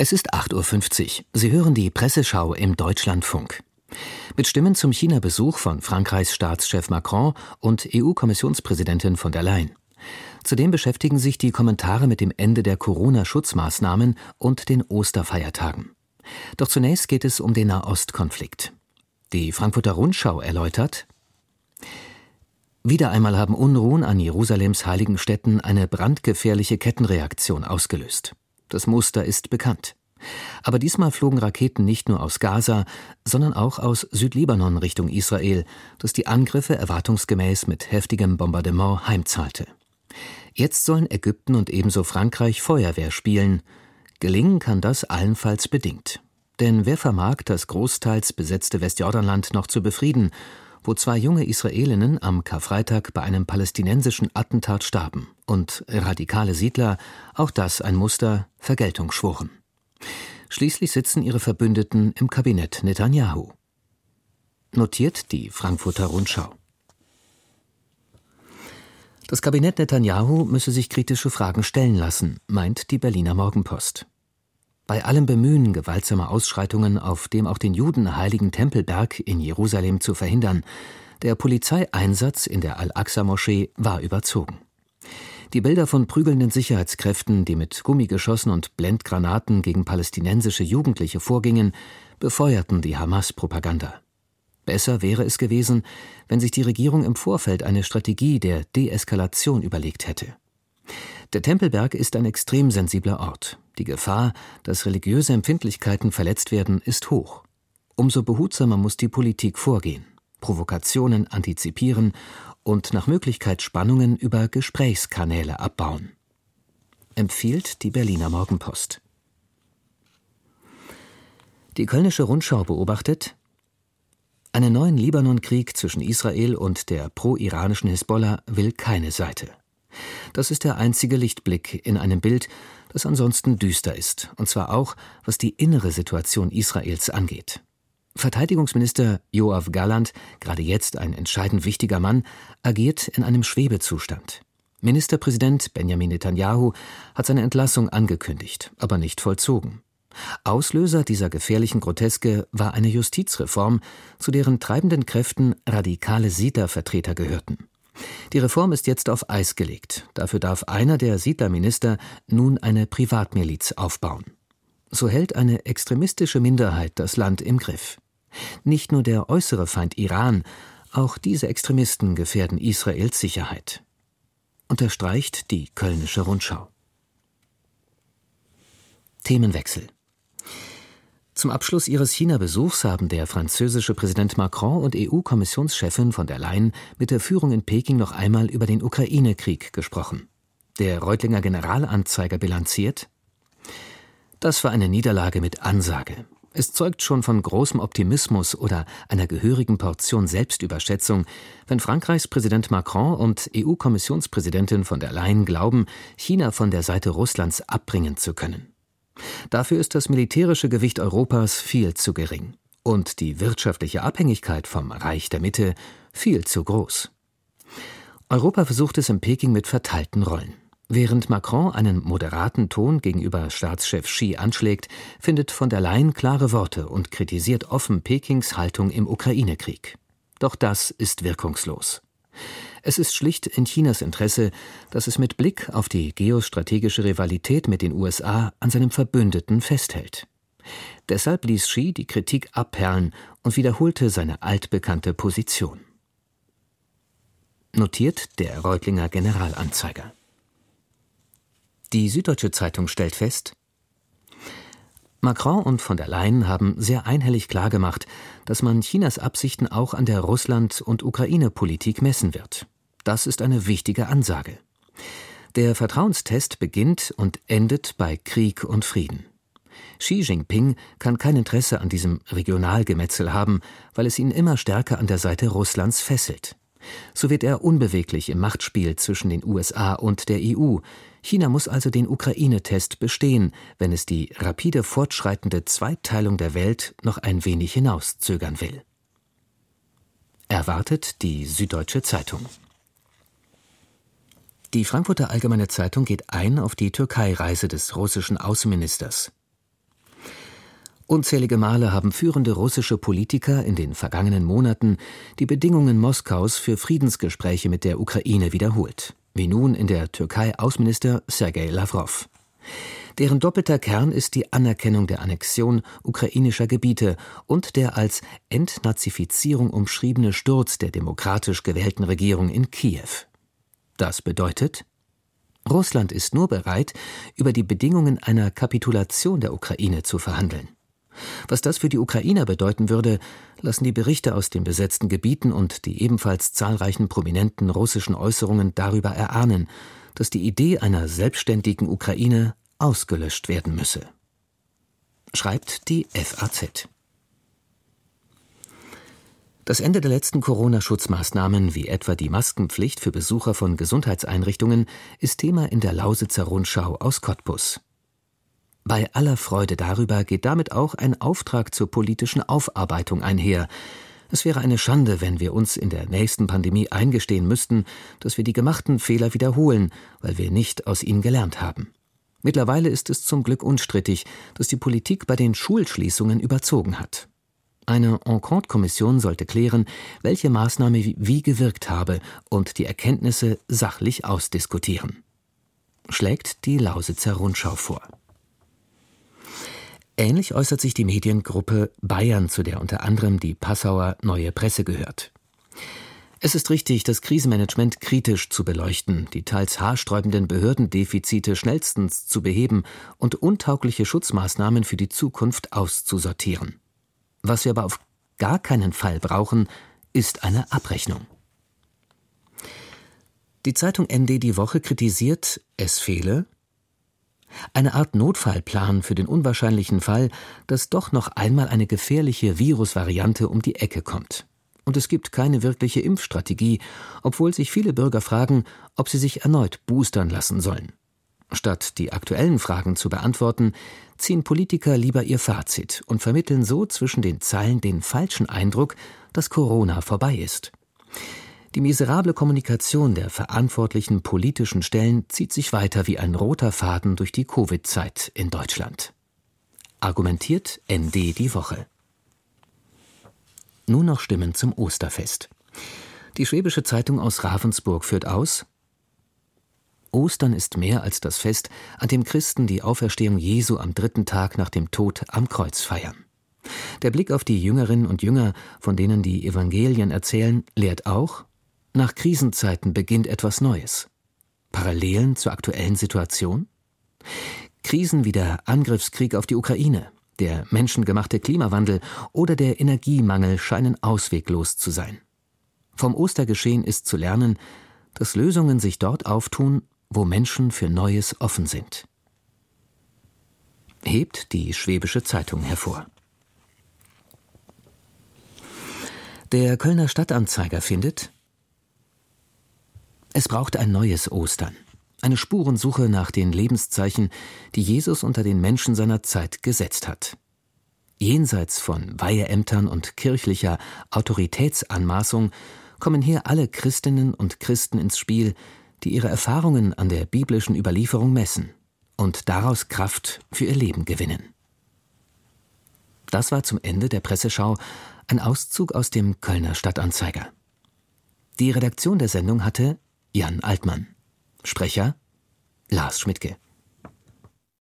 Es ist 8:50 Uhr. Sie hören die Presseschau im Deutschlandfunk. Mit Stimmen zum China-Besuch von Frankreichs Staatschef Macron und EU-Kommissionspräsidentin von der Leyen. Zudem beschäftigen sich die Kommentare mit dem Ende der Corona-Schutzmaßnahmen und den Osterfeiertagen. Doch zunächst geht es um den Nahostkonflikt. Die Frankfurter Rundschau erläutert: Wieder einmal haben Unruhen an Jerusalems heiligen Stätten eine brandgefährliche Kettenreaktion ausgelöst. Das Muster ist bekannt. Aber diesmal flogen Raketen nicht nur aus Gaza, sondern auch aus Südlibanon Richtung Israel, das die Angriffe erwartungsgemäß mit heftigem Bombardement heimzahlte. Jetzt sollen Ägypten und ebenso Frankreich Feuerwehr spielen. Gelingen kann das allenfalls bedingt. Denn wer vermag, das großteils besetzte Westjordanland noch zu befrieden, wo 2 junge Israelinnen am Karfreitag bei einem palästinensischen Attentat starben und radikale Siedler, auch das ein Muster, Vergeltung schworen. Schließlich sitzen ihre Verbündeten im Kabinett Netanyahu. Notiert die Frankfurter Rundschau. Das Kabinett Netanyahu müsse sich kritische Fragen stellen lassen, meint die Berliner Morgenpost. Bei allem Bemühen gewaltsamer Ausschreitungen auf dem auch den Juden heiligen Tempelberg in Jerusalem zu verhindern, der Polizeieinsatz in der Al-Aqsa-Moschee war überzogen. Die Bilder von prügelnden Sicherheitskräften, die mit Gummigeschossen und Blendgranaten gegen palästinensische Jugendliche vorgingen, befeuerten die Hamas-Propaganda. Besser wäre es gewesen, wenn sich die Regierung im Vorfeld eine Strategie der Deeskalation überlegt hätte. Der Tempelberg ist ein extrem sensibler Ort. Die Gefahr, dass religiöse Empfindlichkeiten verletzt werden, ist hoch. Umso behutsamer muss die Politik vorgehen, Provokationen antizipieren und nach Möglichkeit Spannungen über Gesprächskanäle abbauen. Empfiehlt die Berliner Morgenpost. Die Kölnische Rundschau beobachtet: Einen neuen Libanon-Krieg zwischen Israel und der pro-iranischen Hisbollah will keine Seite. Das ist der einzige Lichtblick in einem Bild, das ansonsten düster ist, und zwar auch, was die innere Situation Israels angeht. Verteidigungsminister Yoav Gallant, gerade jetzt ein entscheidend wichtiger Mann, agiert in einem Schwebezustand. Ministerpräsident Benjamin Netanyahu hat seine Entlassung angekündigt, aber nicht vollzogen. Auslöser dieser gefährlichen Groteske war eine Justizreform, zu deren treibenden Kräften radikale Siedlervertreter gehörten. Die Reform ist jetzt auf Eis gelegt. Dafür darf einer der Siedlerminister nun eine Privatmiliz aufbauen. So hält eine extremistische Minderheit das Land im Griff. Nicht nur der äußere Feind Iran, auch diese Extremisten gefährden Israels Sicherheit. Unterstreicht die Kölnische Rundschau. Themenwechsel. Zum Abschluss ihres China-Besuchs haben der französische Präsident Macron und EU-Kommissionschefin von der Leyen mit der Führung in Peking noch einmal über den Ukraine-Krieg gesprochen. Der Reutlinger Generalanzeiger bilanziert: Das war eine Niederlage mit Ansage. Es zeugt schon von großem Optimismus oder einer gehörigen Portion Selbstüberschätzung, wenn Frankreichs Präsident Macron und EU-Kommissionspräsidentin von der Leyen glauben, China von der Seite Russlands abbringen zu können. Dafür ist das militärische Gewicht Europas viel zu gering und die wirtschaftliche Abhängigkeit vom Reich der Mitte viel zu groß. Europa versucht es in Peking mit verteilten Rollen. Während Macron einen moderaten Ton gegenüber Staatschef Xi anschlägt, findet von der Leyen klare Worte und kritisiert offen Pekings Haltung im Ukraine-Krieg. Doch das ist wirkungslos. Es ist schlicht in Chinas Interesse, dass es mit Blick auf die geostrategische Rivalität mit den USA an seinem Verbündeten festhält. Deshalb ließ Xi die Kritik abperlen und wiederholte seine altbekannte Position. Notiert der Reutlinger Generalanzeiger. Die Süddeutsche Zeitung stellt fest: Macron und von der Leyen haben sehr einhellig klargemacht, dass man Chinas Absichten auch an der Russland- und Ukraine-Politik messen wird. Das ist eine wichtige Ansage. Der Vertrauenstest beginnt und endet bei Krieg und Frieden. Xi Jinping kann kein Interesse an diesem Regionalgemetzel haben, weil es ihn immer stärker an der Seite Russlands fesselt. So wird er unbeweglich im Machtspiel zwischen den USA und der EU. China muss also den Ukraine-Test bestehen, wenn es die rapide fortschreitende Zweiteilung der Welt noch ein wenig hinauszögern will. Erwartet die Süddeutsche Zeitung. Die Frankfurter Allgemeine Zeitung geht ein auf die Türkei-Reise des russischen Außenministers. Unzählige Male haben führende russische Politiker in den vergangenen Monaten die Bedingungen Moskaus für Friedensgespräche mit der Ukraine wiederholt, wie nun in der Türkei Außenminister Sergei Lavrov. Deren doppelter Kern ist die Anerkennung der Annexion ukrainischer Gebiete und der als Entnazifizierung umschriebene Sturz der demokratisch gewählten Regierung in Kiew. Das bedeutet, Russland ist nur bereit, über die Bedingungen einer Kapitulation der Ukraine zu verhandeln. Was das für die Ukrainer bedeuten würde, lassen die Berichte aus den besetzten Gebieten und die ebenfalls zahlreichen prominenten russischen Äußerungen darüber erahnen, dass die Idee einer selbstständigen Ukraine ausgelöscht werden müsse. Schreibt die FAZ. Das Ende der letzten Corona-Schutzmaßnahmen, wie etwa die Maskenpflicht für Besucher von Gesundheitseinrichtungen, ist Thema in der Lausitzer Rundschau aus Cottbus. Bei aller Freude darüber geht damit auch ein Auftrag zur politischen Aufarbeitung einher. Es wäre eine Schande, wenn wir uns in der nächsten Pandemie eingestehen müssten, dass wir die gemachten Fehler wiederholen, weil wir nicht aus ihnen gelernt haben. Mittlerweile ist es zum Glück unstrittig, dass die Politik bei den Schulschließungen überzogen hat. Eine Enquete-Kommission sollte klären, welche Maßnahme wie gewirkt habe und die Erkenntnisse sachlich ausdiskutieren. Schlägt die Lausitzer Rundschau vor. Ähnlich äußert sich die Mediengruppe Bayern, zu der unter anderem die Passauer Neue Presse gehört. Es ist richtig, das Krisenmanagement kritisch zu beleuchten, die teils haarsträubenden Behördendefizite schnellstens zu beheben und untaugliche Schutzmaßnahmen für die Zukunft auszusortieren. Was wir aber auf gar keinen Fall brauchen, ist eine Abrechnung. Die Zeitung ND Die Woche kritisiert, es fehle eine Art Notfallplan für den unwahrscheinlichen Fall, dass doch noch einmal eine gefährliche Virusvariante um die Ecke kommt. Und es gibt keine wirkliche Impfstrategie, obwohl sich viele Bürger fragen, ob sie sich erneut boostern lassen sollen. Statt die aktuellen Fragen zu beantworten, ziehen Politiker lieber ihr Fazit und vermitteln so zwischen den Zeilen den falschen Eindruck, dass Corona vorbei ist. Die miserable Kommunikation der verantwortlichen politischen Stellen zieht sich weiter wie ein roter Faden durch die Covid-Zeit in Deutschland. Argumentiert ND Die Woche. Nun noch Stimmen zum Osterfest. Die Schwäbische Zeitung aus Ravensburg führt aus: Ostern ist mehr als das Fest, an dem Christen die Auferstehung Jesu am 3. Tag nach dem Tod am Kreuz feiern. Der Blick auf die Jüngerinnen und Jünger, von denen die Evangelien erzählen, lehrt auch: Nach Krisenzeiten beginnt etwas Neues. Parallelen zur aktuellen Situation? Krisen wie der Angriffskrieg auf die Ukraine, der menschengemachte Klimawandel oder der Energiemangel scheinen ausweglos zu sein. Vom Ostergeschehen ist zu lernen, dass Lösungen sich dort auftun, wo Menschen für Neues offen sind. Hebt die Schwäbische Zeitung hervor. Der Kölner Stadtanzeiger findet: Es braucht ein neues Ostern. Eine Spurensuche nach den Lebenszeichen, die Jesus unter den Menschen seiner Zeit gesetzt hat. Jenseits von Weiheämtern und kirchlicher Autoritätsanmaßung kommen hier alle Christinnen und Christen ins Spiel, die ihre Erfahrungen an der biblischen Überlieferung messen und daraus Kraft für ihr Leben gewinnen. Das war zum Ende der Presseschau ein Auszug aus dem Kölner Stadtanzeiger. Die Redaktion der Sendung hatte Jan Altmann. Sprecher Lars Schmidtke.